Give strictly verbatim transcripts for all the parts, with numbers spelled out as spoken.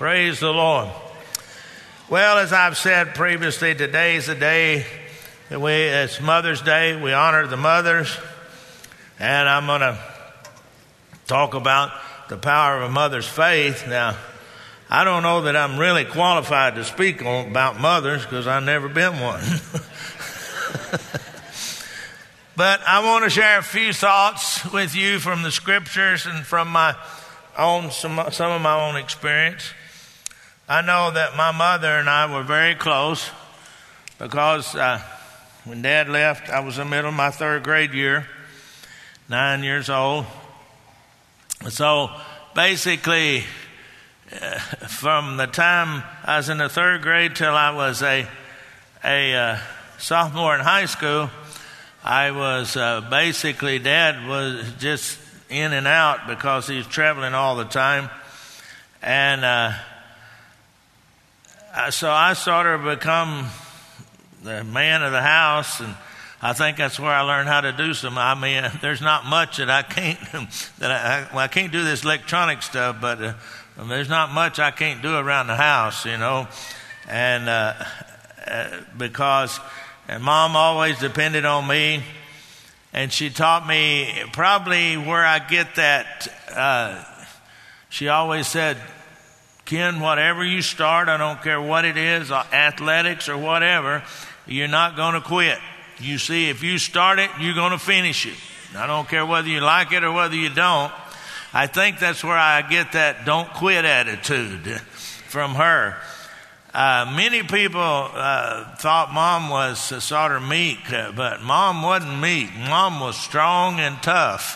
Praise the Lord. Well, as I've said previously, today is the day that we, it's Mother's Day. We honor the mothers. And I'm going to talk about the power of a mother's faith. Now, I don't know that I'm really qualified to speak on, about mothers because I've never been one. But I want to share a few thoughts with you from the scriptures and from my own some, some of my own experience. I know that my mother and I were very close because uh, when Dad left, I was in the middle of my third grade year, nine years old. So basically, uh, from the time I was in the third grade till I was a a uh, sophomore in high school, I was uh, basically, Dad was just in and out because he was traveling all the time. And uh, so I sort of become the man of the house, and I think that's where I learned how to do some. I mean, there's not much that I can't, that I, well, I can't do this electronic stuff, but uh, there's not much I can't do around the house, you know. And uh, uh, because... And Mom always depended on me, and she taught me probably where I get that. Uh, she always said, Ken, whatever you start, I don't care what it is, athletics or whatever, you're not going to quit. You see, if you start it, you're going to finish it. I don't care whether you like it or whether you don't. I think that's where I get that don't quit attitude from her. Uh, many people uh, thought Mom was uh, sort of meek, uh, but Mom wasn't meek. Mom was strong and tough.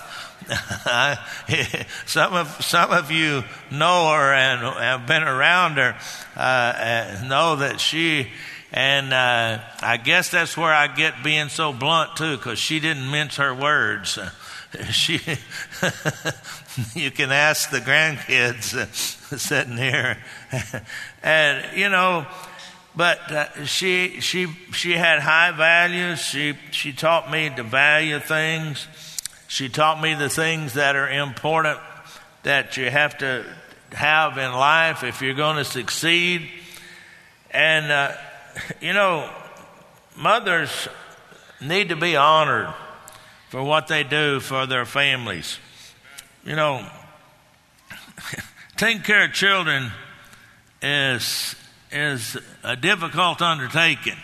some of some of you know her and have been around her, uh, know that she, and uh, I guess that's where I get being so blunt too, because she didn't mince her words. She, you can ask the grandkids uh, sitting here, and you know, but uh, she she she had high values. She she taught me to value things. She taught me the things that are important that you have to have in life if you're going to succeed. And uh, you know, mothers need to be honored for what they do for their families. You know, taking care of children is is a difficult undertaking.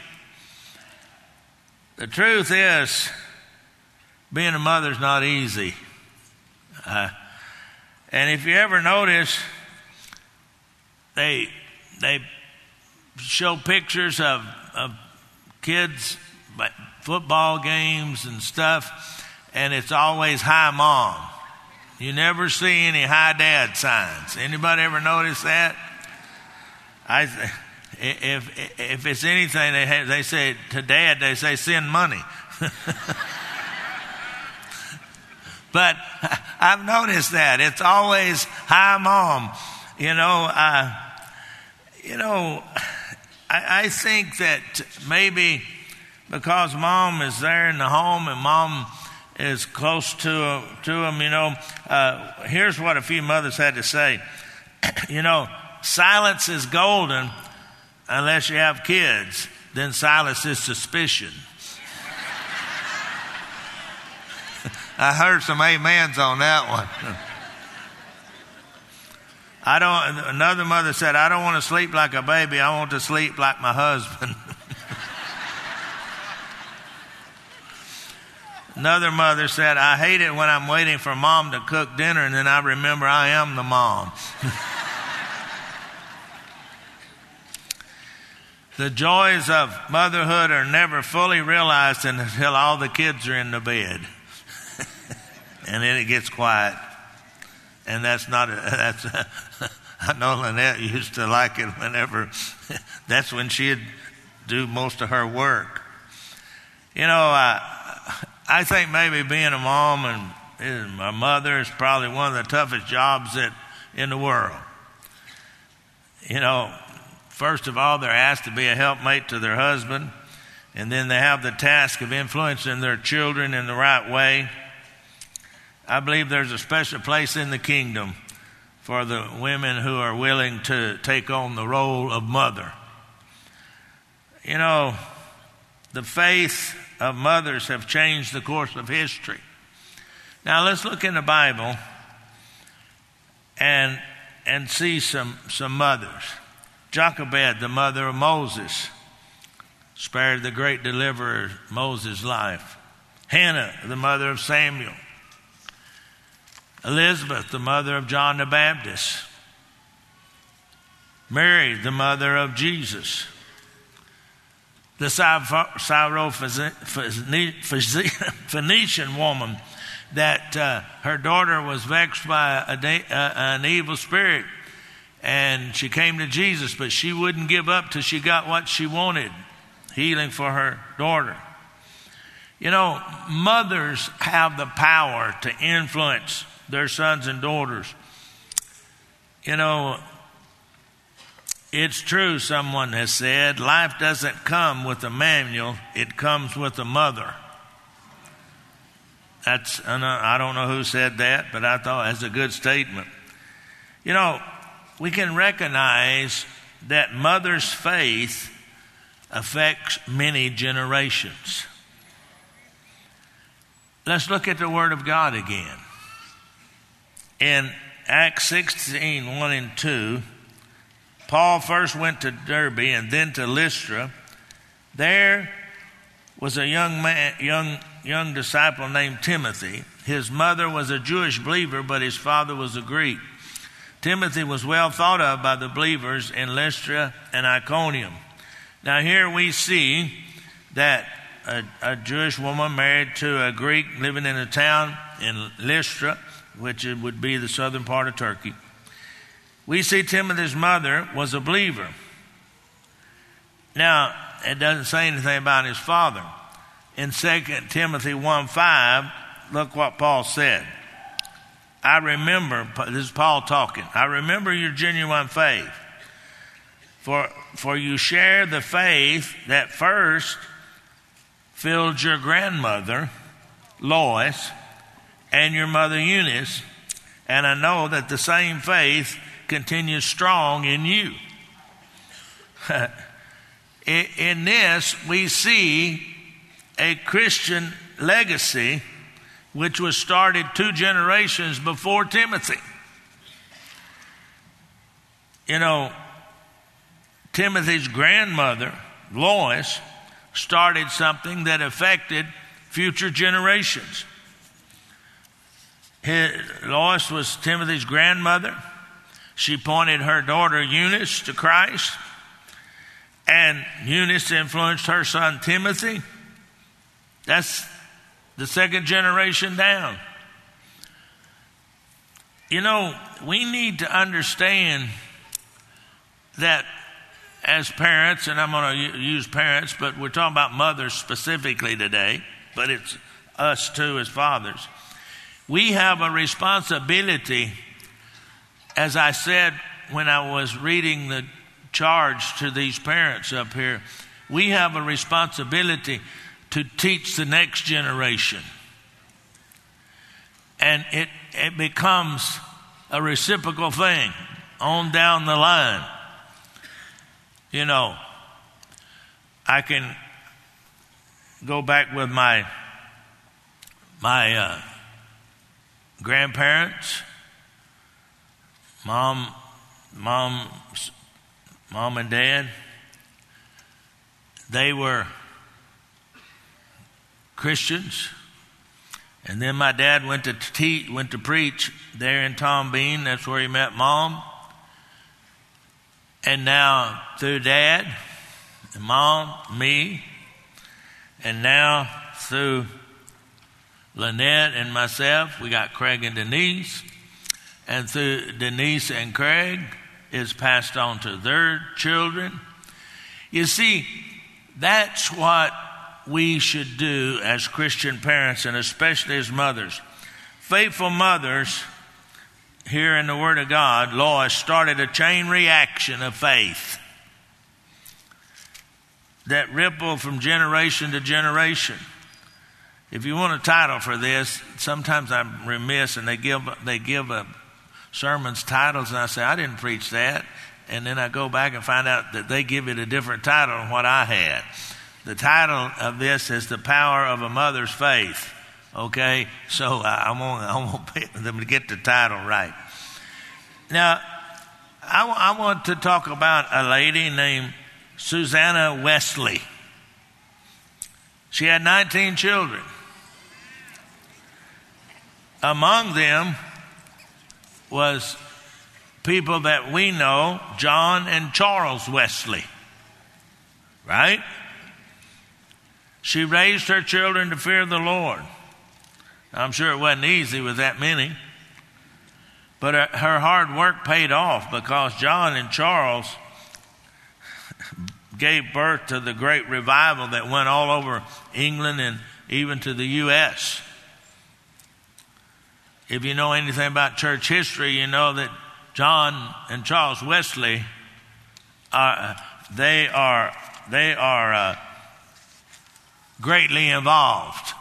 The truth is, being a mother is not easy. Uh, and if you ever notice, they they show pictures of, of kids, football games and stuff, and it's always hi mom. You never see any hi dad signs. Anybody ever notice that? I, if if it's anything, they have, they say to dad, they say send money. But I've noticed that it's always hi mom. You know, uh, you know, I, I think that maybe because mom is there in the home and mom is close to to them, you know. Uh, here's what a few mothers had to say. You know, silence is golden unless you have kids. Then silence is suspicion. I heard some amens on that one. I don't. Another mother said, "I don't want to sleep like a baby. I want to sleep like my husband." Another mother said, "I hate it when I'm waiting for mom to cook dinner and then I remember I am the mom." The joys of motherhood are never fully realized until all the kids are in the bed. And then it gets quiet. And that's not, a, that's, a, I know Lynette used to like it whenever, that's when she'd do most of her work. You know, I, I think maybe being a mom and, and my mother is probably one of the toughest jobs that in the world. You know, first of all, they're asked to be a helpmate to their husband, and then they have the task of influencing their children in the right way. I believe there's a special place in the kingdom for the women who are willing to take on the role of mother. You know, the faith of mothers have changed the course of history. Now let's look in the Bible and and see some, some mothers. Jochebed, the mother of Moses, spared the great deliverer Moses' life. Hannah, the mother of Samuel. Elizabeth, the mother of John the Baptist. Mary, the mother of Jesus. The Syrophoenician woman that uh, her daughter was vexed by a da- uh, an evil spirit, and she came to Jesus, but she wouldn't give up till she got what she wanted, healing for her daughter. You know, mothers have the power to influence their sons and daughters. You know, it's true, someone has said, life doesn't come with a manual, it comes with a mother. That's, I don't know who said that, but I thought that's a good statement. You know, we can recognize that mother's faith affects many generations. Let's look at the Word of God again. In Acts sixteen, one and two, Paul first went to Derbe and then to Lystra. There was a young man, young young disciple named Timothy. His mother was a Jewish believer, but his father was a Greek. Timothy was well thought of by the believers in Lystra and Iconium. Now here we see that a, a Jewish woman married to a Greek living in a town in Lystra, which it would be the southern part of Turkey. We see Timothy's mother was a believer. Now, it doesn't say anything about his father. In Second Timothy one five, look what Paul said. I remember, this is Paul talking, I remember your genuine faith. For, for you share the faith that first filled your grandmother, Lois, and your mother Eunice, and I know that the same faith continues strong in you. In this, we see a Christian legacy which was started two generations before Timothy. You know, Timothy's grandmother, Lois, started something that affected future generations. His, Lois was Timothy's grandmother. She pointed her daughter Eunice to Christ, and Eunice influenced her son Timothy. That's the second generation down. You know, we need to understand that as parents, and I'm going to use parents, but we're talking about mothers specifically today, but it's us too as fathers. We have a responsibility, as I said when I was reading the charge to these parents up here, we have a responsibility to teach the next generation. And it, it becomes a reciprocal thing on down the line. You know, I can go back with my my uh, grandparents, mom, mom, mom and dad. They were Christians, and then my dad went to te- went to preach there in Tom Bean. That's where he met Mom. And now through Dad, and Mom, me, and now through Lynette and myself, we got Craig and Denise. And through Denise and Craig, it's passed on to their children. You see, that's what we should do as Christian parents, and especially as mothers. Faithful mothers, here in the Word of God, Lois started a chain reaction of faith that rippled from generation to generation. If you want a title for this, sometimes I'm remiss, and they give they give a sermons titles, and I say, I didn't preach that. And then I go back and find out that they give it a different title than what I had. The title of this is The Power of a Mother's Faith. Okay? So I, I'm going I want them to get the title right. Now, I, I want to talk about a lady named Susanna Wesley. She had nineteen children. Among them was people that we know, John and Charles Wesley. Right? She raised her children to fear the Lord. I'm sure it wasn't easy with that many. But her, her hard work paid off, because John and Charles gave birth to the great revival that went all over England and even to the U S If you know anything about church history, you know that John and Charles Wesley, are, they are, they are uh, greatly involved.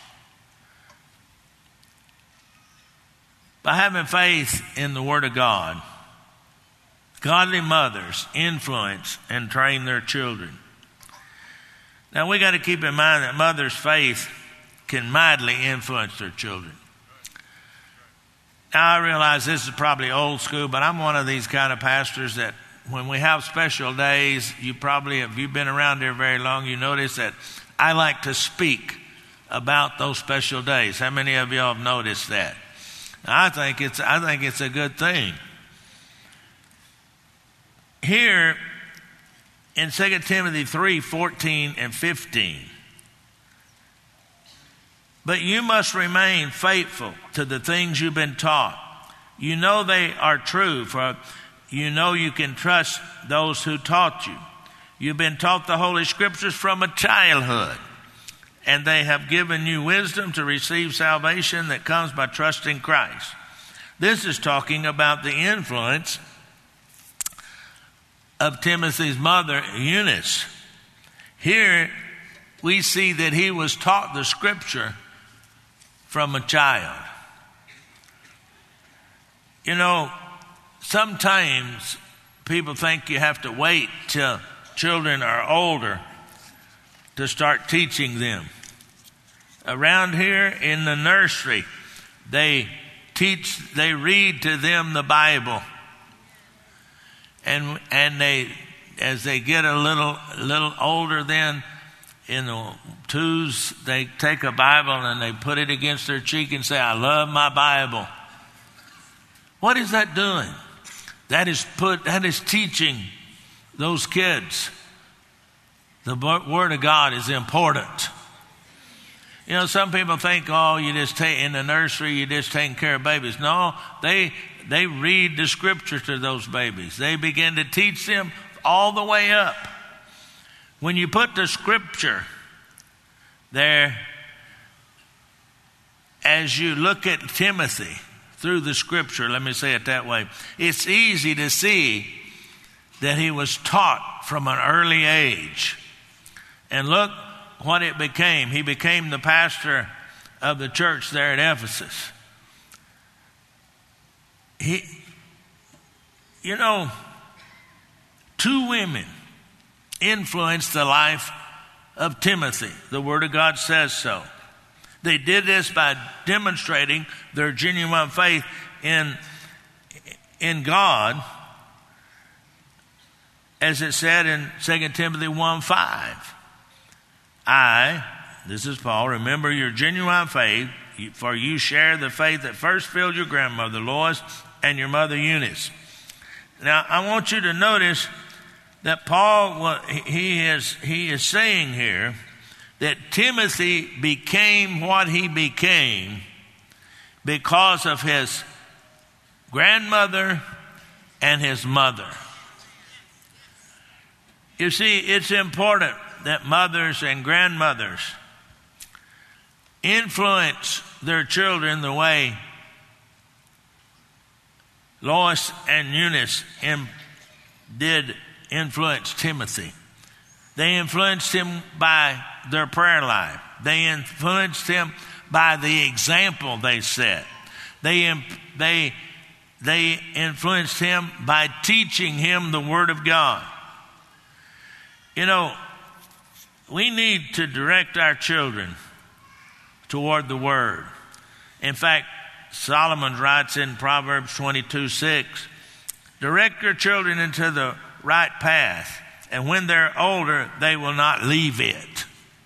By having faith in the Word of God, godly mothers influence and train their children. Now, we got to keep in mind that mothers' faith can mightily influence their children. Now, I realize this is probably old school, but I'm one of these kind of pastors that when we have special days, you probably, if you've been around here very long, you notice that I like to speak about those special days. How many of you have noticed that? I think it's I think it's a good thing. Here in Second Timothy three, fourteen and fifteen. But you must remain faithful to the things you've been taught. You know they are true, for you know you can trust those who taught you. You've been taught the Holy Scriptures from a childhood, and they have given you wisdom to receive salvation that comes by trusting Christ. This is talking about the influence of Timothy's mother, Eunice. Here we see that he was taught the Scripture from a child. You know, sometimes people think you have to wait till children are older to start teaching them. Around here in the nursery, they teach, they read to them the Bible. And and they, as they get a little little older, then in the twos, they take a Bible and they put it against their cheek and say, I love my Bible. What is that doing? That is put that is teaching those kids the Word of God is important. You know, some people think, oh, you just take in the nursery, you're just taking care of babies. No, they they read the Scripture to those babies. They begin to teach them all the way up. When you put the Scripture there, as you look at Timothy through the Scripture, let me say it that way, it's easy to see that he was taught from an early age. And look what it became. He became the pastor of the church there at Ephesus. He, you know, two women influenced the life of Timothy. The Word of God says so. They did this by demonstrating their genuine faith in, in God, as it said in Second Timothy one five. I, this is Paul, remember your genuine faith, for you share the faith that first filled your grandmother Lois and your mother Eunice. Now, I want you to notice that Paul, he is, he is saying here that Timothy became what he became because of his grandmother and his mother. You see, it's important that mothers and grandmothers influence their children the way Lois and Eunice in, did influence Timothy. They influenced him by their prayer life. They influenced him by the example they set. They, they they influenced him by teaching him the Word of God. You know, we need to direct our children toward the Word. In fact, Solomon writes in Proverbs twenty-two six, direct your children into the right path, and when they're older, they will not leave it.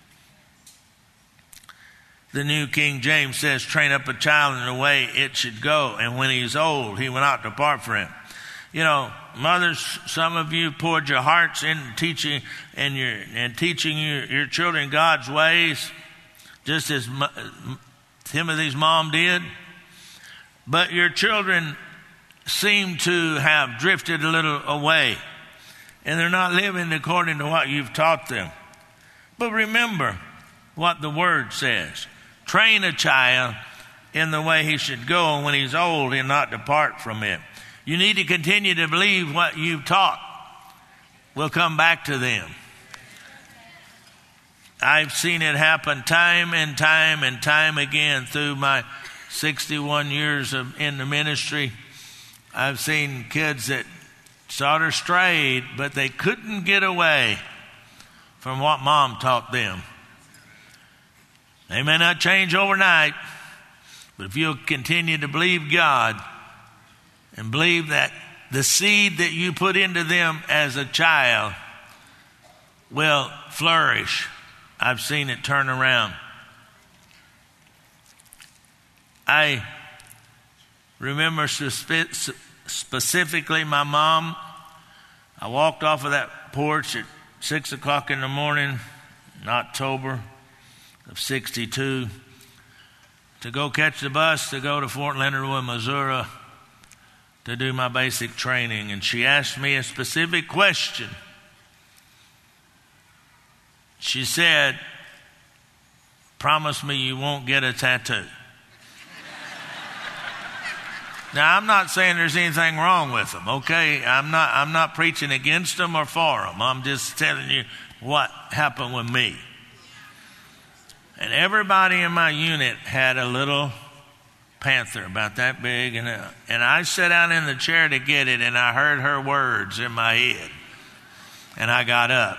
The New King James says, train up a child in the way it should go, and when he's old, he will not depart from it. You know, mothers, some of you poured your hearts in teaching and your and teaching your, your children God's ways, just as Timothy's mom did. But your children seem to have drifted a little away, and they're not living according to what you've taught them. But remember what the Word says. Train a child in the way he should go, and when he's old, he'll not depart from it. You need to continue to believe what you've taught will come back to them. I've seen it happen time and time and time again through my sixty-one years of, in the ministry. I've seen kids that sort of strayed, but they couldn't get away from what mom taught them. They may not change overnight, but if you'll continue to believe God and believe that the seed that you put into them as a child will flourish, I've seen it turn around. I remember spe- specifically my mom. I walked off of that porch at six o'clock in the morning in October of sixty-two to go catch the bus to go to Fort Leonard Wood, Missouri to do my basic training. And she asked me a specific question. She said, promise me you won't get a tattoo. Now, I'm not saying there's anything wrong with them, okay? I'm not, I'm not preaching against them or for them. I'm just telling you what happened with me. And everybody in my unit had a little panther about that big. And, uh, and I sat down in the chair to get it, and I heard her words in my head. And I got up.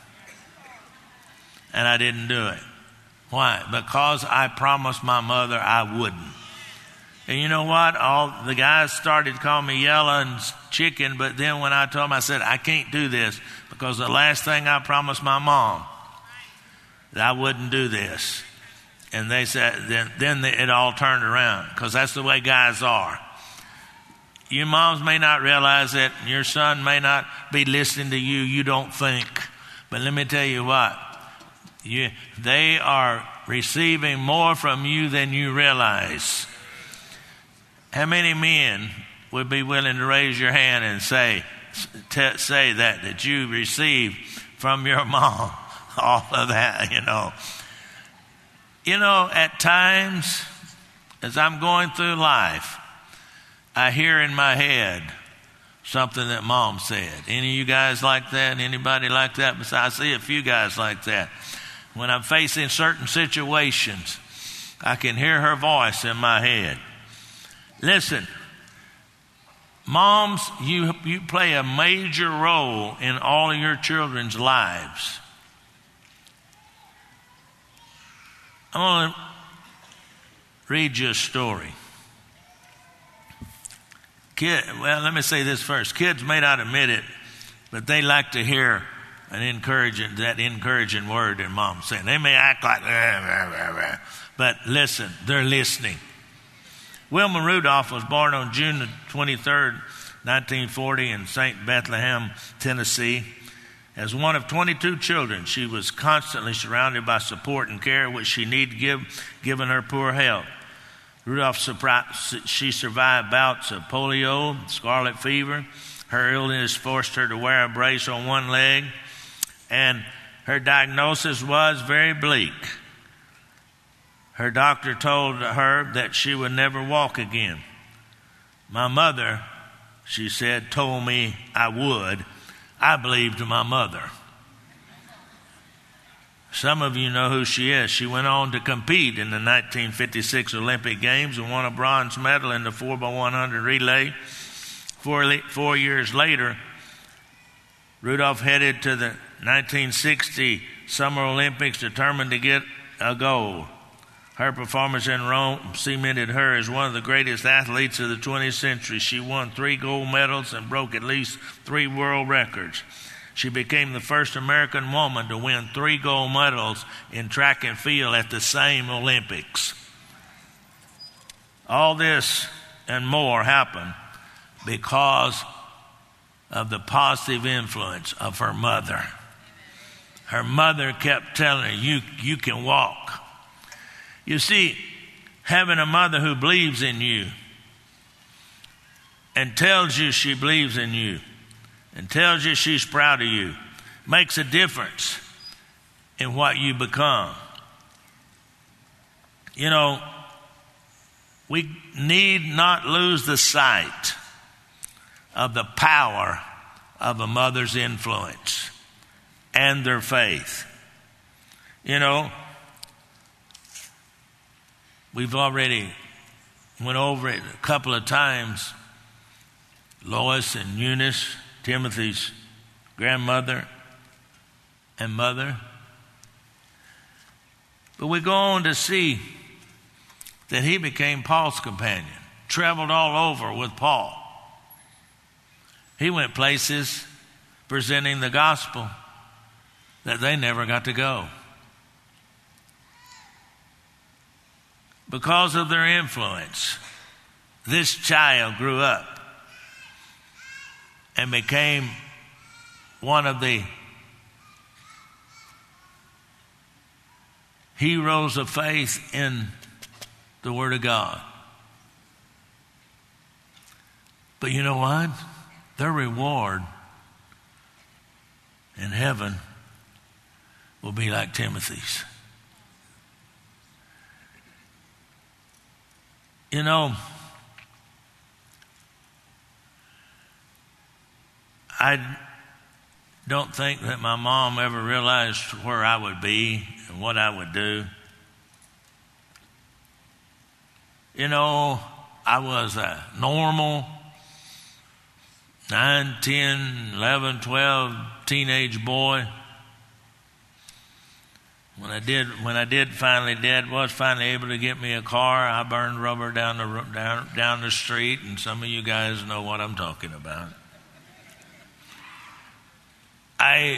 And I didn't do it. Why? Because I promised my mother I wouldn't. And you know what? All the guys started calling me yellow and chicken, but then when I told them, I said, I can't do this because the last thing I promised my mom, that I wouldn't do this. And they said, then, then it all turned around because that's the way guys are. Your moms may not realize it. Your son may not be listening to you. You don't think. But let me tell you what. You, they are receiving more from you than you realize. How many men would be willing to raise your hand and say, t- say that, that you received from your mom all of that, you know? You know, at times, as I'm going through life, I hear in my head something that mom said. Any of you guys like that? Anybody like that? Besides, I see a few guys like that. When I'm facing certain situations, I can hear her voice in my head. Listen, moms, you, you play a major role in all of your children's lives. I'm going to read you a story. Kid, well, let me say this first. Kids may not admit it, but they like to hear an encouraging, that encouraging word that mom's saying. They may act like, rah, rah, rah, rah, but listen, they're listening. Wilma Rudolph was born on June twenty-third, nineteen forty in Saint Bethlehem, Tennessee. As one of twenty-two children, she was constantly surrounded by support and care which she needed give, given her poor health. Rudolph, she survived bouts of polio, scarlet fever. Her illness forced her to wear a brace on one leg, and her diagnosis was very bleak. Her doctor told her that she would never walk again. My mother, she said, told me I would. I believed my mother. Some of you know who she is. She went on to compete in the nineteen fifty-six Olympic Games and won a bronze medal in the four by one hundred relay. Four, four years later, Rudolph headed to the nineteen sixty Summer Olympics determined to get a gold. Her performance in Rome cemented her as one of the greatest athletes of the twentieth century. She won three gold medals and broke at least three world records. She became the first American woman to win three gold medals in track and field at the same Olympics. All this and more happened because of the positive influence of her mother. Her mother kept telling her, you, you can walk. You see, having a mother who believes in you and tells you she believes in you and tells you she's proud of you makes a difference in what you become. You know, we need not lose the sight of the power of a mother's influence and their faith. You know, we've already went over it a couple of times. Lois and Eunice, Timothy's grandmother and mother. But we go on to see that he became Paul's companion, traveled all over with Paul. He went places presenting the gospel that they never got to go. Because of their influence, this child grew up and became one of the heroes of faith in the Word of God. But you know what? Their reward in heaven will be like Timothy's. You know, I don't think that my mom ever realized where I would be and what I would do. You know, I was a normal nine, ten, eleven, twelve teenage boy. When I did, when I did finally, Dad was finally able to get me a car. I burned rubber down the down down the street, and some of you guys know what I'm talking about. I,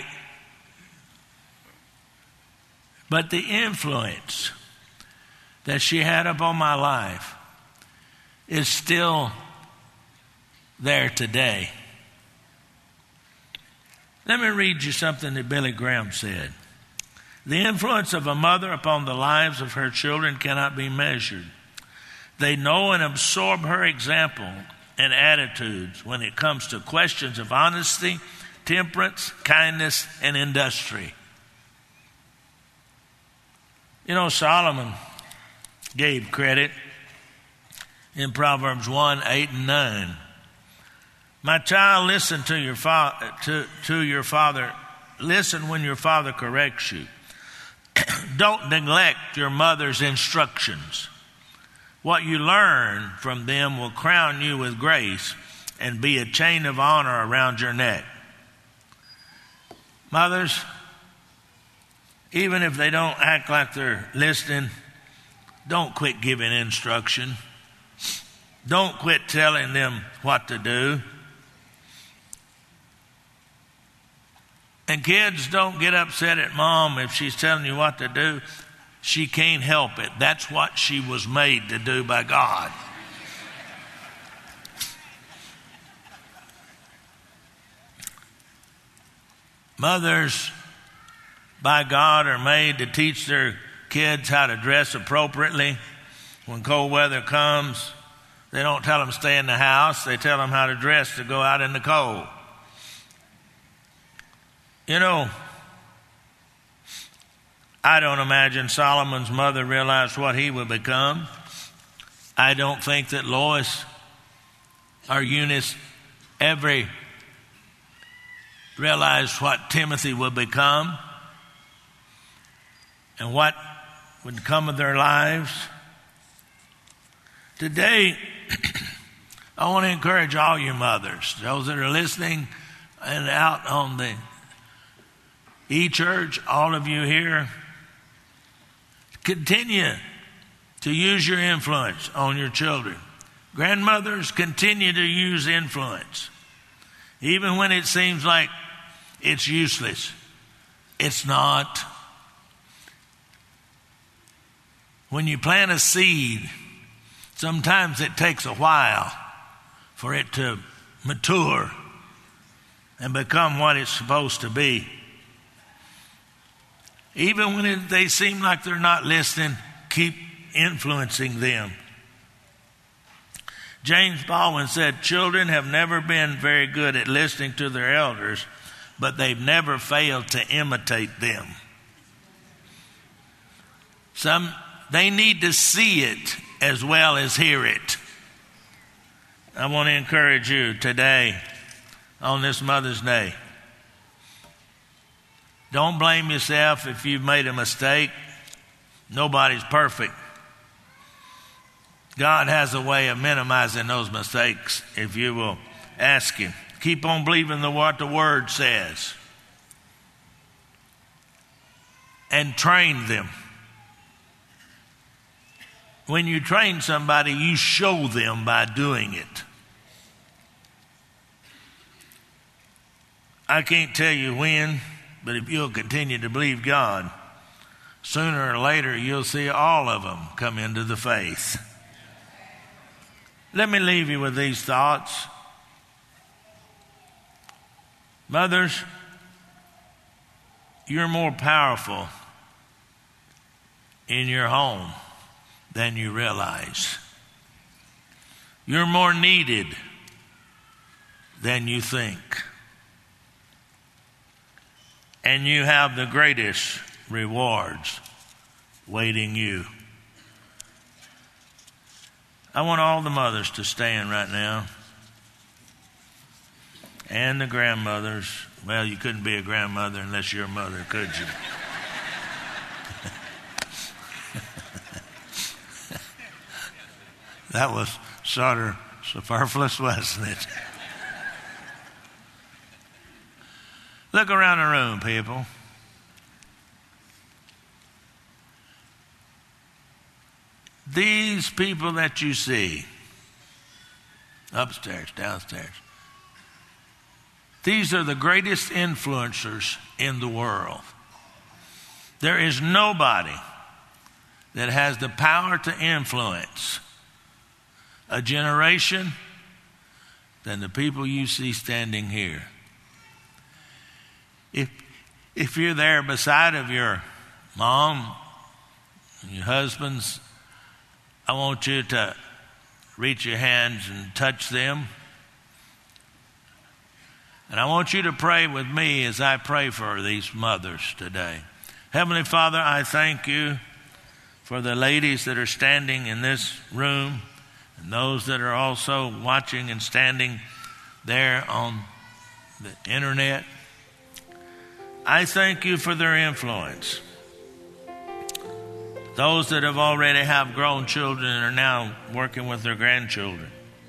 but the influence that she had upon my life is still there today. Let me read you something that Billy Graham said. The influence of a mother upon the lives of her children cannot be measured. They know and absorb her example and attitudes when it comes to questions of honesty, temperance, kindness, and industry. You know, Solomon gave credit in Proverbs one, eight, and nine. My child, listen to your, fa- to, to your father. Listen when your father corrects you. Don't neglect your mother's instructions. What you learn from them will crown you with grace and be a chain of honor around your neck. Mothers, even if they don't act like they're listening, don't quit giving instruction. Don't quit telling them what to do. And kids, don't get upset at mom if she's telling you what to do. She can't help it. That's what she was made to do by God. Mothers, by God, are made to teach their kids how to dress appropriately. When cold weather comes, they don't tell them to stay in the house. They tell them how to dress to go out in the cold. You know, I don't imagine Solomon's mother realized what he would become. I don't think that Lois or Eunice ever realized what Timothy would become. and what would come of their lives. Today, I want to encourage all you mothers, those that are listening and out on the e-church, all of you here, continue to use your influence on your children. Grandmothers, continue to use influence. Even when it seems like it's useless, it's not. When you plant a seed, sometimes it takes a while for it to mature and become what it's supposed to be. Even when it, they seem like they're not listening, keep influencing them. James Baldwin said, children have never been very good at listening to their elders, but they've never failed to imitate them. Some, they need to see it as well as hear it. I want to encourage you today on this Mother's Day. Don't blame yourself if you've made a mistake. Nobody's perfect. God has a way of minimizing those mistakes if you will ask Him. Keep on believing the, what the Word says. And train them. When you train somebody, you show them by doing it. I can't tell you when, but if you'll continue to believe God, sooner or later you'll see all of them come into the faith. Let me leave you with these thoughts. Mothers, you're more powerful in your home than you realize. You're more needed than you think. And you have the greatest rewards waiting you. I want all the mothers to stand right now. And the grandmothers. Well, you couldn't be a grandmother unless you're a mother, could you? That was sort of superfluous, wasn't it? Look around the room, people. These people that you see, upstairs, downstairs, these are the greatest influencers in the world. There is nobody that has the power to influence a generation than the people you see standing here. If, if you're there beside of your mom and your husbands, I want you to reach your hands and touch them. And I want you to pray with me as I pray for these mothers today. Heavenly Father, I thank you for the ladies that are standing in this room and those that are also watching and standing there on the internet. I thank you for their influence. Those that have already have grown children and are now working with their grandchildren.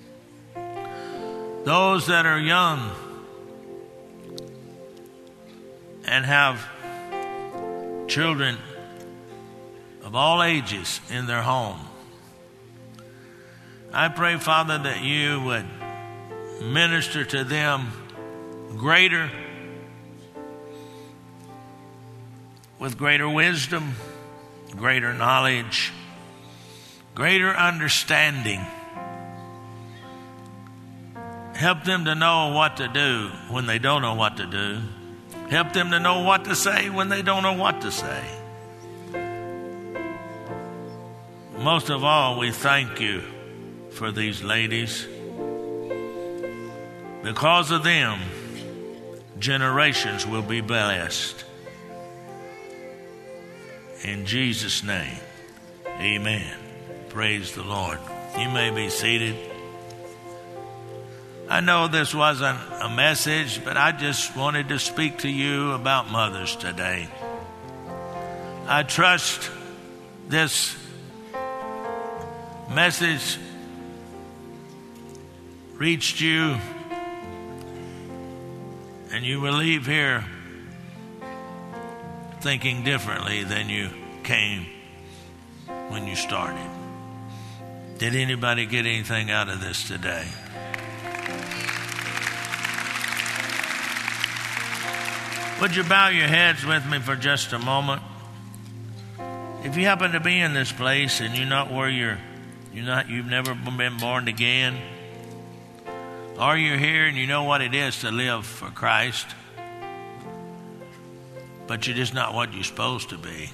Those that are young and have children of all ages in their home. I pray, Father, that you would minister to them greater, with greater wisdom, greater knowledge, greater understanding. Help them to know what to do when they don't know what to do. Help them to know what to say when they don't know what to say. Most of all, we thank you for these ladies. Because of them, generations will be blessed. In Jesus' name, amen. Praise the Lord. You may be seated. I know this wasn't a message, but I just wanted to speak to you about mothers today. I trust this message reached you, and you will leave here thinking differently than you came when you started. Did anybody get anything out of this today? Would you bow your heads with me for just a moment? If you happen to be in this place and you're not where you're, you're not, you've never been born again, or you're here and you know what it is to live for Christ, but you're just not what you're supposed to be.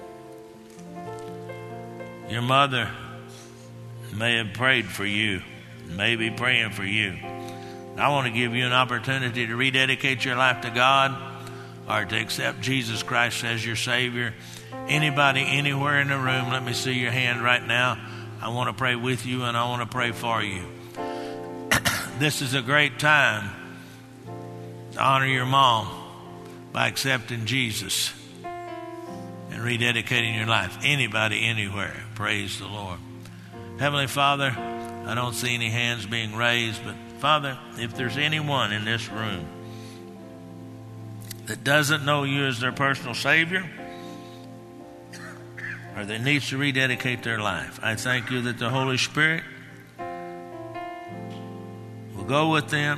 Your mother may have prayed for you, may be praying for you. I want to give you an opportunity to rededicate your life to God, or to accept Jesus Christ as your Savior. Anybody, anywhere in the room, let me see your hand right now. I want to pray with you and I want to pray for you. This is a great time to honor your mom by accepting Jesus and rededicating your life. Anybody, anywhere. Praise the Lord. Heavenly Father, I don't see any hands being raised, but Father, if there's anyone in this room that doesn't know you as their personal Savior, or that needs to rededicate their life, I thank you that the Holy Spirit will go with them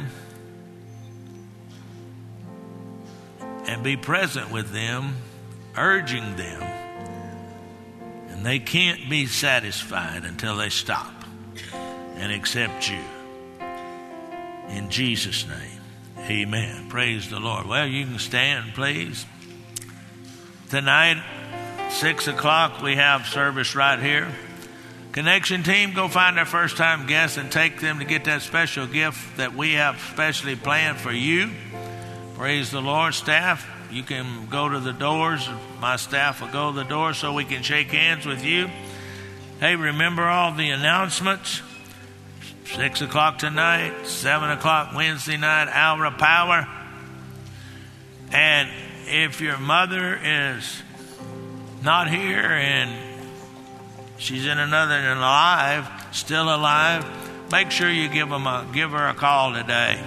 and be present with them, urging them, and they can't be satisfied until they stop and accept you. In Jesus' name. Amen. Praise the Lord. Well, you can stand, please. Tonight, six o'clock, we have service right here. Connection team, go find our first-time guests and take them to get that special gift that we have specially planned for you. Praise the Lord. Staff, you can go to the doors. My staff will go to the doors so we can shake hands with you. Hey, remember all the announcements? Six o'clock tonight, seven o'clock Wednesday night, Hour of Power. And if your mother is not here and she's in another and alive, still alive, make sure you give them a give her a call today.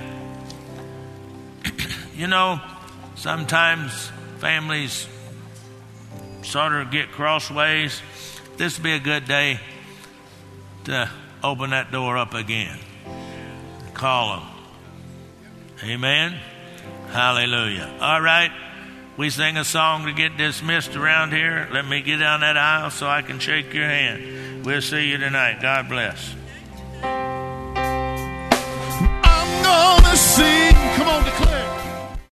You know, sometimes families sort of get crossways. This would be a good day to open that door up again. Call them. Amen. Hallelujah. All right. We sing a song to get dismissed around here. Let me get down that aisle so I can shake your hand. We'll see you tonight. God bless. I'm gonna sing. Come on, declare.